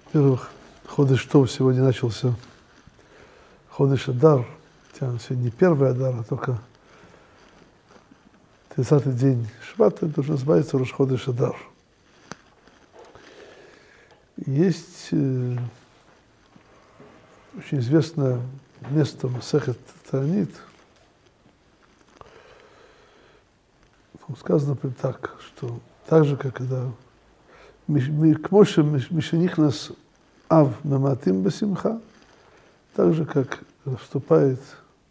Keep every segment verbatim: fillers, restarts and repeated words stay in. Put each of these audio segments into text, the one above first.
Во-первых, Ходеш Тов сегодня начался, Ходеш Адар, сегодня не первый Адар, а только тридцатый день Швата, это уже называется Рош Ходеш Адар. Есть э, очень известное место Масехет Таанит. Там сказано так, что так же, как когда к Моше Мишенихнас Ав Мематим Басимха, так же, как вступает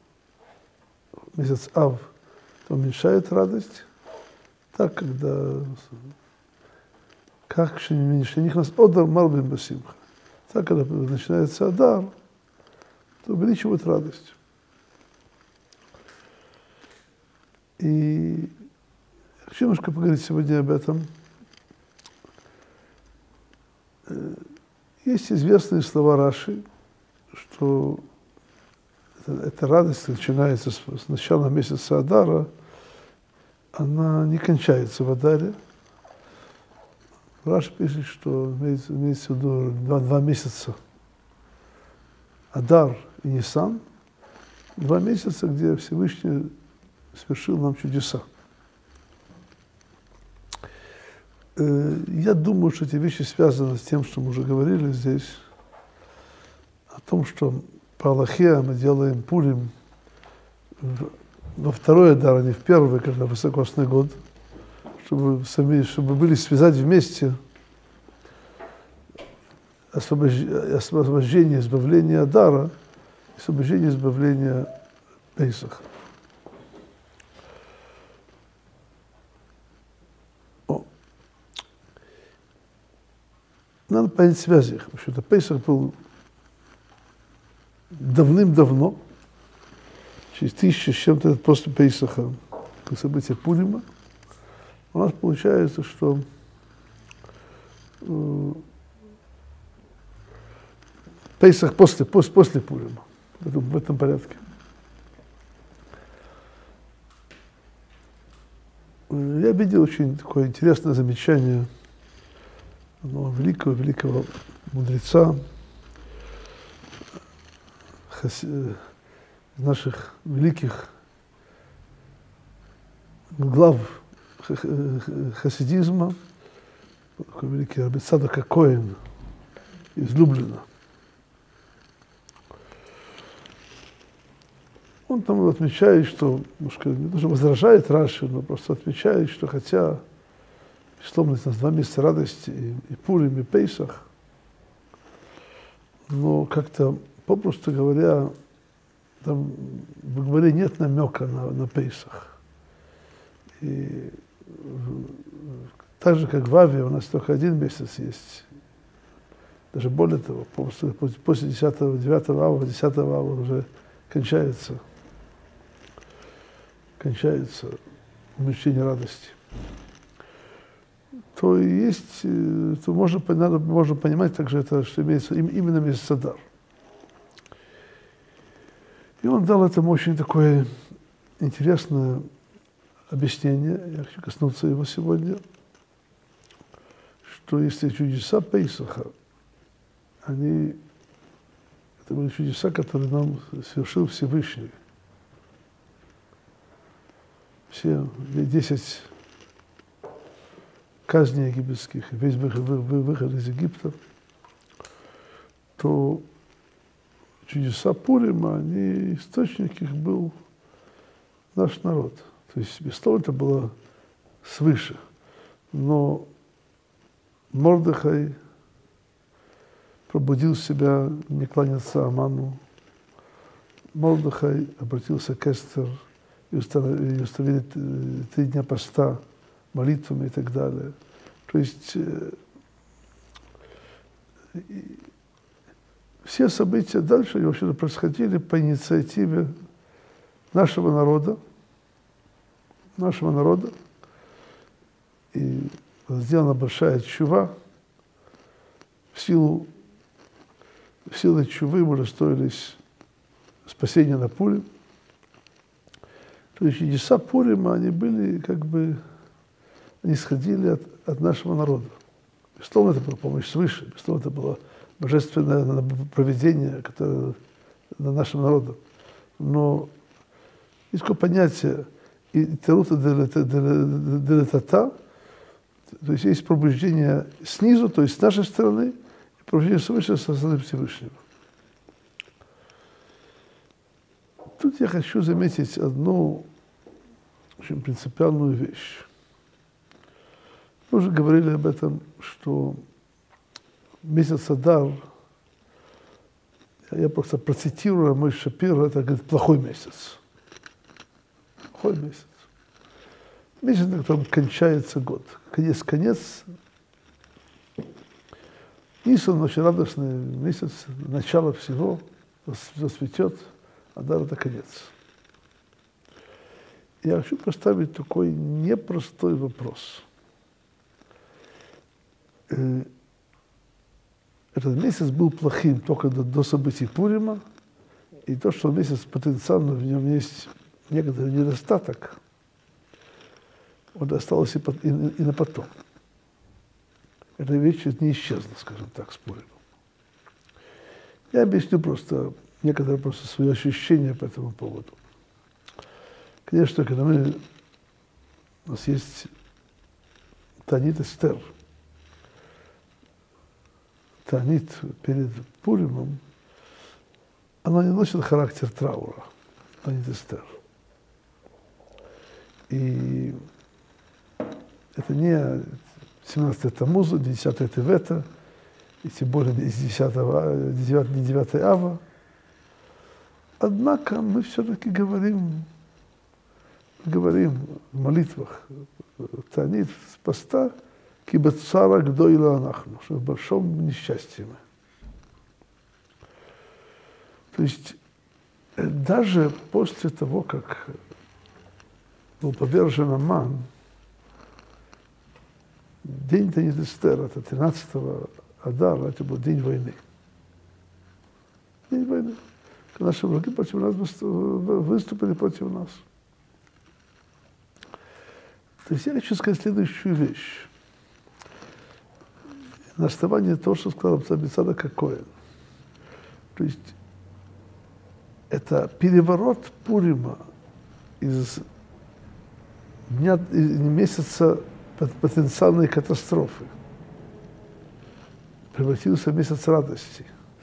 месяц Ав, то уменьшает радость, так, когда как Мишенихнас Одар Марбим Басимха, так, когда начинается Адар, то увеличивает радость. И хочу немножко поговорить сегодня об этом. Есть известные слова Раши, что эта, эта радость начинается с, с начала месяца Адара, она не кончается в Адаре. Раши пишет, что имеется, имеется в виду два, два месяца Адар и Нисан, два месяца, где Всевышний совершил нам чудеса. Я думаю, что эти вещи связаны с тем, что мы уже говорили здесь, о том, что по Аллахе мы делаем Пурим во второй Адар, а не в первый, когда высокосный год, чтобы, сами, чтобы были связать вместе освобождение, освобождение избавления Адара и освобождение избавления Пейсаха. Надо понять связи их. Потому что Пейсах был давным-давно, через тысячу с чем-то после Пейсаха, как событие Пурима. У нас получается, что э, Пейсах после, после, после Пурима, в этом, в этом порядке. Я видел очень такое интересное замечание одного великого-великого мудреца, хас, наших великих глав хасидизма, такой великий Раби Цадок ха-Коэн из Люблина. Он там отмечает, что, немножко, не даже возражает Раши, но просто отмечает, что хотя условно, у нас два месяца радости, и, и Пурим, и Пейсах, но как-то, попросту говоря, там в Гмаре нет намека на, на Пейсах. И так же, как в Аве, у нас только один месяц есть. Даже более того, после, после десятого, девятого ава, десятого ава уже кончается, кончается уменьшение радости. То есть, то можно, надо, можно понимать также, это, что имеется именно месяц Адар. И он дал этому очень такое интересное объяснение, я хочу коснуться его сегодня, что если чудеса Пейсаха, они, это были чудеса, которые нам совершил Всевышний. Все десять казней египетских, весь выход, выход из Египта, то чудеса Пурима, они, источник их был наш народ. То есть, без того это было свыше. Но Мордехай пробудил себя не кланяться Аману. Мордехай обратился к Эстер и установили, установили три дня поста, молитвами и так далее. То есть э, все события дальше вообще происходили по инициативе нашего народа, нашего народа, и сделана большая тшува. В силу, в силу тшувы мы удостоились спасения на Пурим. То есть чудеса Пурима, они были как бы, они исходили от, от нашего народа. Безусловно, это была помощь свыше, безусловно, это была божественное провидение, которое над нашим народом. Но есть такое понятие и терута делетата, то есть есть пробуждение снизу, то есть с нашей стороны, и пробуждение свыше со стороны Всевышнего. Тут я хочу заметить одну очень принципиальную вещь. Мы уже говорили об этом, что месяц Адар, я просто процитирую мой Шапира, это, говорит, плохой месяц. Плохой месяц. Месяц, на котором кончается год. Конец, конец. Нисан очень радостный месяц, начало всего, засветет, Адар это конец. Я хочу поставить такой непростой вопрос. Этот месяц был плохим только до, до событий Пурима, и то, что месяц потенциально, в нем есть некоторый недостаток, он остался и, и, и на потом. Эта вещь не исчезла, скажем так, с Пуримом. Я объясню просто некоторые просто свои ощущения по этому поводу. Конечно, когда мы, у нас есть Таанит Эстер, Таанит перед Пуримом, она не носит характер траура, Таанит Эстер. И это не семнадцатое Тамуза, не десятое Тевета, и тем более не десятое, девятое Ава. Однако мы все-таки говорим, говорим в молитвах Таанит с поста, кибецара гдойла анахну, что в большом несчастье мы. То есть даже после того, как был повержен Аман, день Таанит Эстер, это тринадцатого Адара, это был день войны. День войны. Наши враги против нас выступили против нас. То есть я хочу сказать следующую вещь. На основании того, что сказал Цадок Коэн. То есть это переворот Пурима из дня, из месяца потенциальной катастрофы превратился в месяц радости.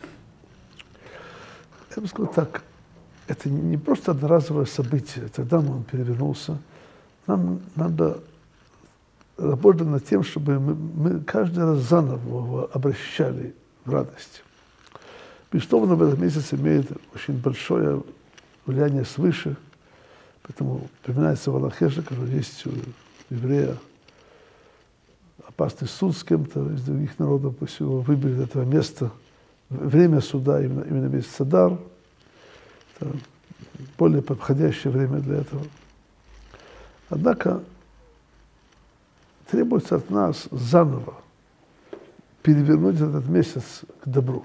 Я бы сказал так, это не просто одноразовое событие, тогда он перевернулся. Нам надо работать над тем, чтобы мы, мы каждый раз заново его обращали в радость. Безусловно, в этот месяц имеет очень большое влияние свыше, поэтому вспоминается в Аллахе, который есть у еврея, опасный суд с кем-то из других народов, пусть его выбили из этого места. Время суда, именно, именно месяц Адар, это более подходящее время для этого. Однако требуется от нас заново перевернуть этот месяц к добру.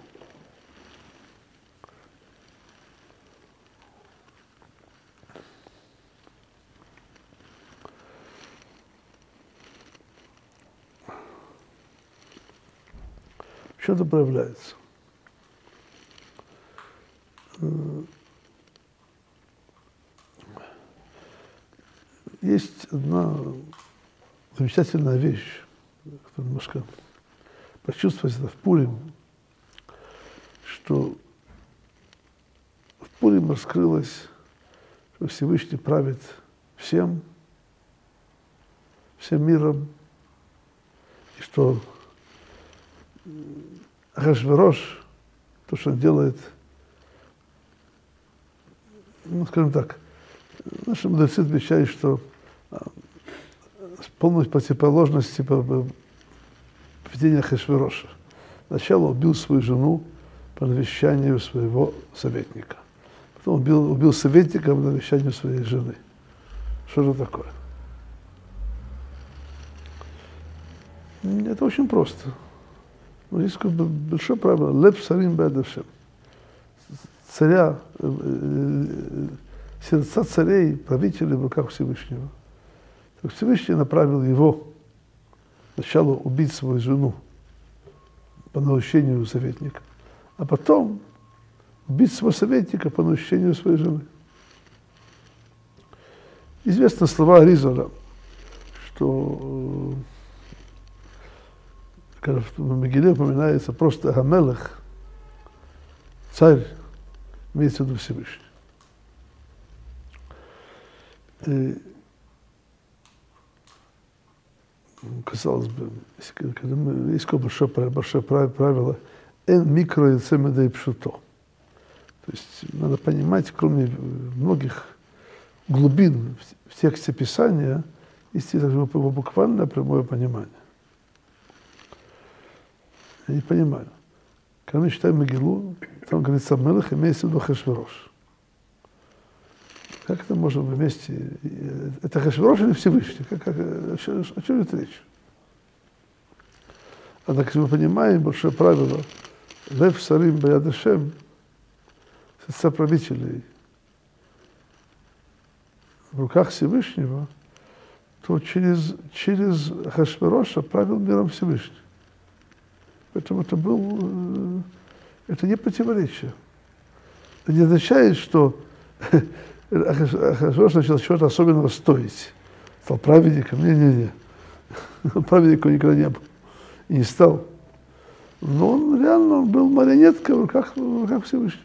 В чем это проявляется? Есть одна замечательная вещь, которую немножко почувствовать это в Пурим, что в Пурим раскрылось, что Всевышний правит всем, всем миром, и что Ахашверош, то, что он делает, ну, скажем так, наши мудрецы отвечают, что с полной противоположности поведения Ахашвероша. Сначала убил свою жену по навещанию своего советника. Потом убил, убил советника по навещанию своей жены. Что же такое? Это очень просто. Но есть большое правило. Лев сарим бе'адашем. Царя, сердца царей, правителей в руках Всевышнего. Так Всевышний направил его сначала убить свою жену по наущению советника, а потом убить своего советника по наущению своей жены. Известны слова Аризала, что когда в Мегиле упоминается просто Гамелех, царь, имеется в виду Всевышний. И, казалось бы, когда мы, есть такое большое, большое правило «эн микро и цемеда и пшуто». То есть надо понимать, кроме многих глубин в тексте Писания, есть его буквальное прямое понимание. Я не понимаю. Когда мы читаем Мегилу, там говорится «Мелех» имеется в виду Ахашверош. Как это можно вместе? Это Ахашверош или Всевышний? Как, как, о, чем, о чем идет речь? Однако, мы понимаем большое правило «Лев сарим баяд Ашем», сердца правителей в руках Всевышнего, то через, через Ахашвероша правил миром Всевышний. Поэтому это был, это не противоречие. Это не означает, что Ахашверош начал чего-то особенного стоить. Стал праведником. Не-не-не. Праведником никогда не был. И не стал. Но он реально был марионеткой в руках, в руках Всевышнего.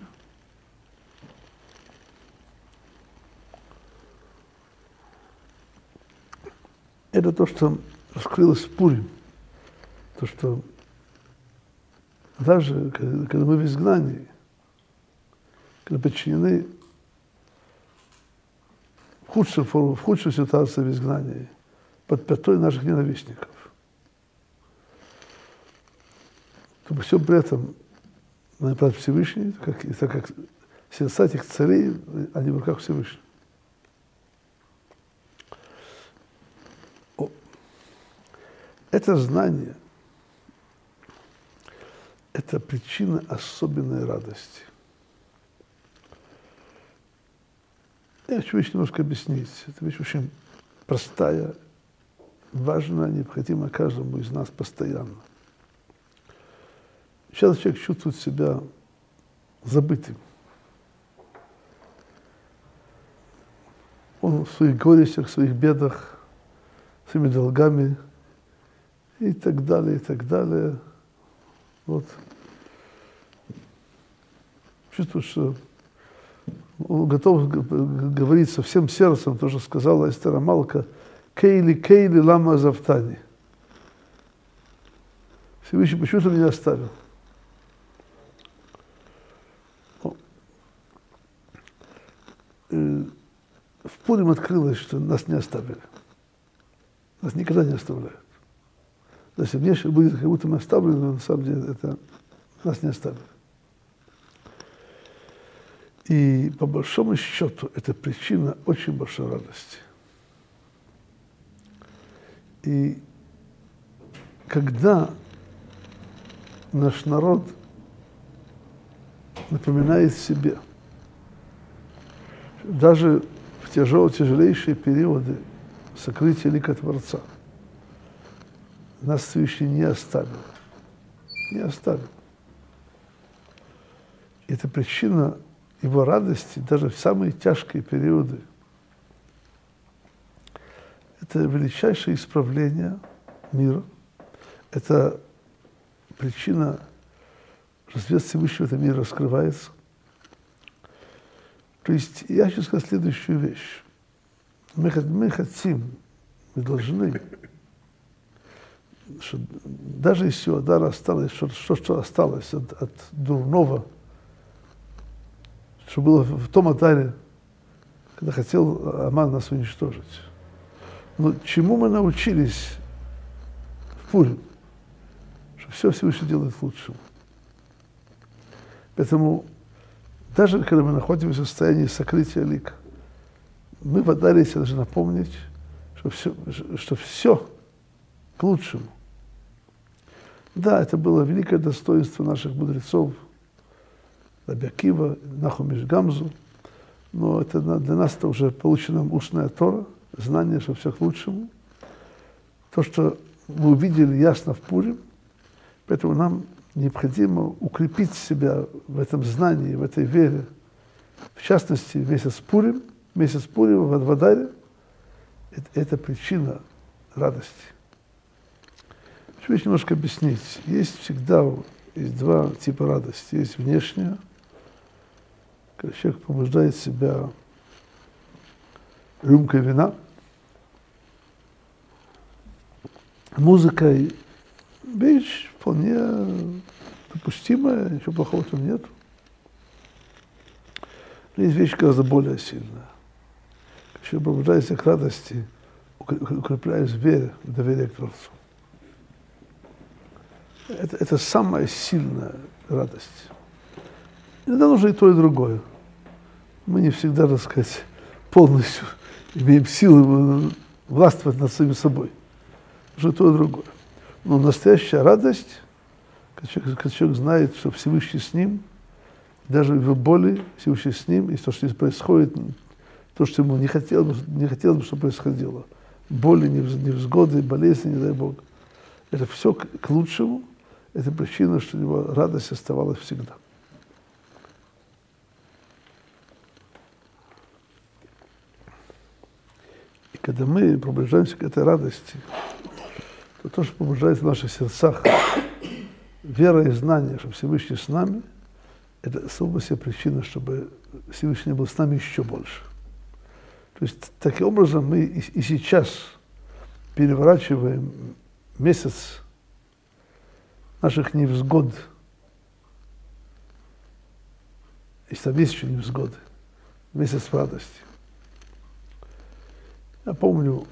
Это то, что раскрылось в Пурим. То, что даже когда мы в изгнании, когда подчинены в худшую форму, в худшую ситуацию в изгнании, под пятой наших ненавистников, то при всем при этом например, Всевышний, как, так как сердца этих царей, они в руках Всевышнего. Это знание, это причина особенной радости. Я хочу вещь немножко объяснить. Это вещь очень простая, важная, необходимая каждому из нас постоянно. Сейчас человек чувствует себя забытым. Он в своих горестях, в своих бедах, своими долгами и так далее, и так далее. Вот. Чувствует, что он готов говорить со всем сердцем то, что сказала Эстер Амалка: «Кейли, кейли, лама завтани». Всевышний, почему ты меня оставил? В Пурим открылось, что нас не оставили. Нас никогда не оставляют. Если внешне будет, как будто мы оставлены, но на самом деле это нас не оставили. И по большому счету это причина очень большой радости. И когда наш народ напоминает себе, даже в тяжелые, тяжелейшие периоды сокрытия лика Творца, нас Всевышний не оставил. Не оставил. И это причина его радости даже в самые тяжкие периоды. Это величайшее исправление мира. Это причина, что свет Всевышнего в этом мире раскрывается. То есть я хочу сказать следующую вещь. Мы, мы хотим, мы должны, что даже если у Адара осталось, что, что, что осталось от, от дурного, что было в том Адаре, когда хотел Аман нас уничтожить. Но чему мы научились в Пурим? Что все Всевышний делает к лучшему. Поэтому даже когда мы находимся в состоянии сокрытия лика, мы в Адаре должны напомнить, что все, что все к лучшему. Да, это было великое достоинство наших мудрецов, Раби Акива, Нахум иш Гамзу, но это для нас это уже получена устная Тора, знание, что все к лучшему. То, что мы увидели ясно в Пурим, поэтому нам необходимо укрепить себя в этом знании, в этой вере. В частности, месяц Пурим, месяц Пурим в Адаре это, это причина радости. Хочу еще немножко объяснить. Есть всегда есть два типа радости. Есть внешняя, когда человек побуждает себя рюмкой вина, музыкой, вещь вполне допустимая, ничего плохого там нет. Но есть вещь гораздо более сильная. Человек побуждается к радости, укрепляясь в вере, в доверие к Творцу. Это, это самая сильная радость. Иногда нужно и то, и другое. Мы не всегда, так сказать, полностью имеем силы властвовать над самим собой. Нужно и то, и другое. Но настоящая радость, когда человек, когда человек знает, что Всевышний с ним, даже в его боли Всевышний с ним, и то, что происходит, то, что ему не хотелось, не хотелось бы, чтобы происходило. Боли, невзгоды, болезни, не дай Бог. Это все к, к лучшему. Это причина, что у него радость оставалась всегда. И когда мы приближаемся к этой радости, то то, что побуждает в наших сердцах вера и знание, что Всевышний с нами, это само по себе причина, чтобы Всевышний был с нами еще больше. То есть, таким образом, мы и, и сейчас переворачиваем месяц наших невзгод. И там есть еще невзгоды. Месяц радости. Я помню,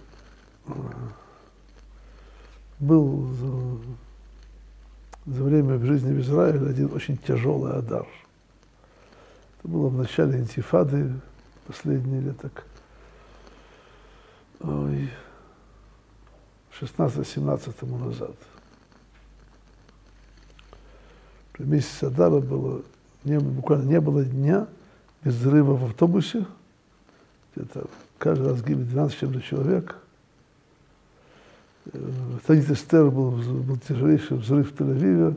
был за, за время в жизни в Израиле один очень тяжелый адар. Это было в начале интифады, последние лет так, ой, шестнадцать-семнадцать тому назад. При месяце Адара было, не, буквально не было дня без взрыва в автобусе. Где-то каждый раз гибнет двенадцать чем-то человек. В Танит Эстер был, был тяжелейший взрыв в Тель-Авиве,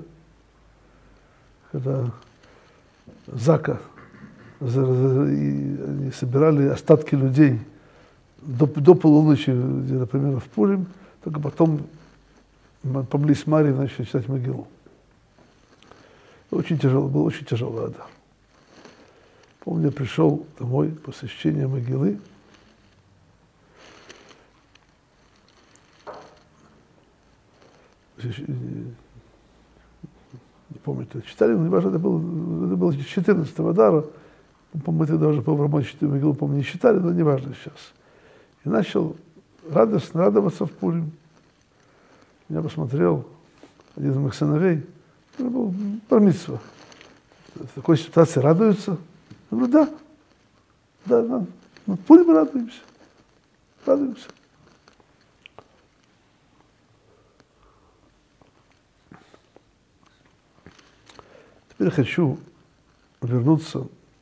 когда Зака, и они собирали остатки людей до, до полуночи, где-то примерно в Пурим, только потом помолились Марии и начали читать могилу. Очень тяжело, был очень тяжелый адар. Помню, я пришел домой после чтения могилы. Не помню, это читали, но не важно, это было, это было четырнадцатого адара. Мы тогда уже по работе могилу, помню, не читали, но не важно сейчас. И начал радостно радоваться в Пурим. Я посмотрел, один из моих сыновей, это был бар-мицва. В такой ситуации радуются. Я говорю, да, да, да, мы в Пурим радуемся, радуемся. Теперь хочу вернуться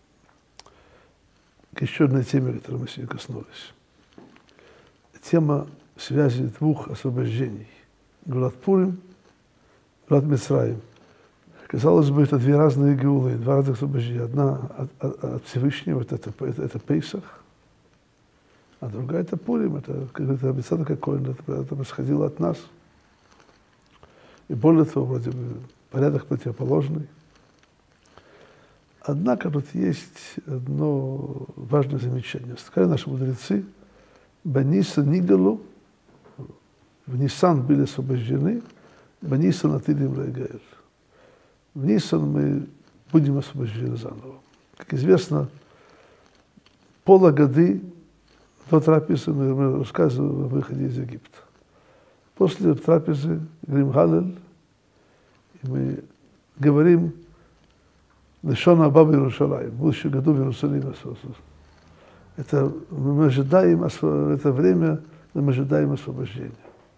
к еще одной теме, которой мы сегодня коснулись. Тема связи двух освобождений. Геулат Пурим, Геулат Мицраим. Казалось бы, это две разные геулы, два разных освобождения. Одна от, от, от Всевышнего, это, это, это, это Пейсах, а другая это Пурим, это, как это обещано, какое это, это происходило от нас. И более того, вроде бы, порядок противоположный. Однако тут есть одно важное замечание. Сказали наши мудрецы, Банисан Нигалу, в Нисан были освобождены, Банисан Атидим Райгаэль. В Нисан мы будем освобождены заново. Как известно, полгода до трапезы мы рассказываем о выходе из Египта. После трапезы говорим Галель, и мы говорим Лешона Аба Иерушалаим, в будущем году в Иерусалиме. Это мы ожидаем, это время, мы ожидаем освобождения.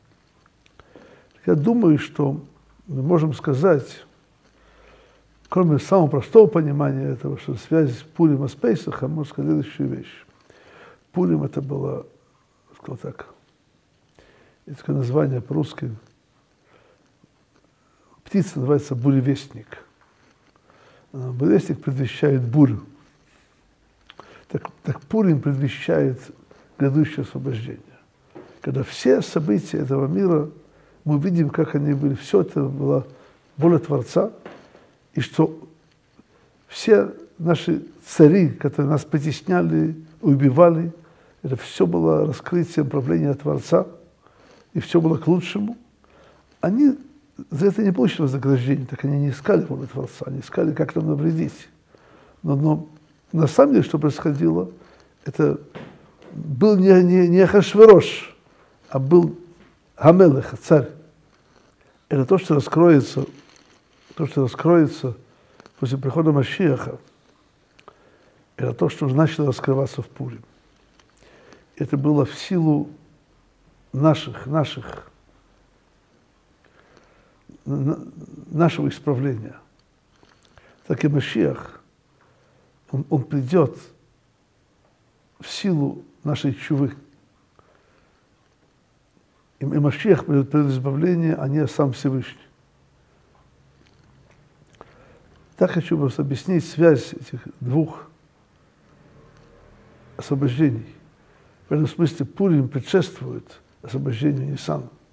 Я думаю, что мы можем сказать, кроме самого простого понимания этого, что связь Пурима с Пейсахом, можно сказать следующую вещь. Пурим это было, сказал так, это такое название по-русски, птица называется буревестник. Буревестник предвещает бурю. Так, так Пурим предвещает грядущее освобождение. Когда все события этого мира, мы видим, как они были, все это была воля Творца, и что все наши цари, которые нас притесняли, убивали, это все было раскрытием правления Творца, и все было к лучшему. Они за это не получили вознаграждение, так они не искали волю Творца, они искали, как нам навредить. Но, но на самом деле, что происходило, это был не, не, не Ахашверош, а был Гамелех, царь. Это то, что раскроется, то, что раскроется после прихода Машиаха, это то, что уже начало раскрываться в Пурим. Это было в силу наших, наших, нашего исправления. Так и Машиах, он, он придет в силу нашей чувы. И, и Машиах придет пред избавление, а не сам Всевышний. Так хочу просто объяснить связь этих двух освобождений. В этом смысле Пурим предшествует освобождению Ниссана.